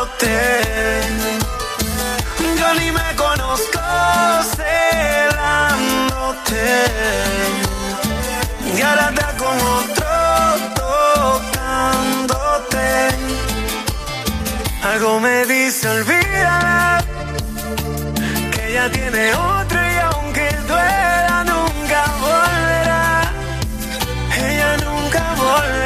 Yo ni me conozco celándote. Y ahora está con otro tocándote. Algo me dice olvídala, que ella tiene otro.